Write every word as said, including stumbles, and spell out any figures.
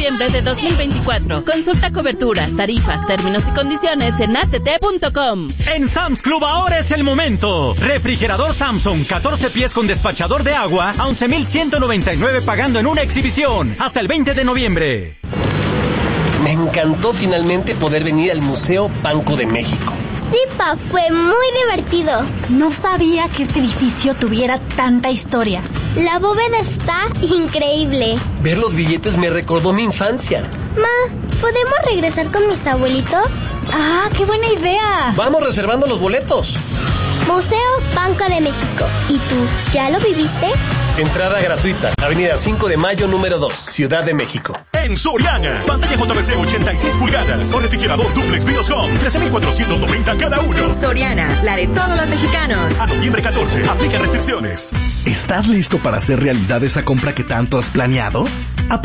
diciembre de dos mil veinticuatro. Consulta coberturas, tarifas, términos y condiciones en a t t punto com. En Sam's Club ahora es el momento. Refrigerador Samsung catorce pies con despachador de agua a once mil ciento noventa y nueve pagando en una exhibición hasta el veinte de noviembre. Me encantó finalmente poder venir al Museo Banco de México. Sí, pa, fue muy divertido. No sabía que este edificio tuviera tanta historia. La bóveda está increíble. Ver los billetes me recordó mi infancia. Ma, ¿podemos regresar con mis abuelitos? ¡Ah, qué buena idea! Vamos reservando los boletos. Museo Banco de México. ¿Y tú, ya lo viviste? Entrada gratuita. Avenida cinco de mayo, número dos, Ciudad de México. En Soriana, pantalla J V C ochenta y seis pulgadas o refrigerador duplex Bioscom, trece mil cuatrocientos noventa cada uno. Soriana, la de todos los mexicanos. A noviembre catorce, aplica restricciones. ¿Estás listo para hacer realidad esa compra que tanto has planeado?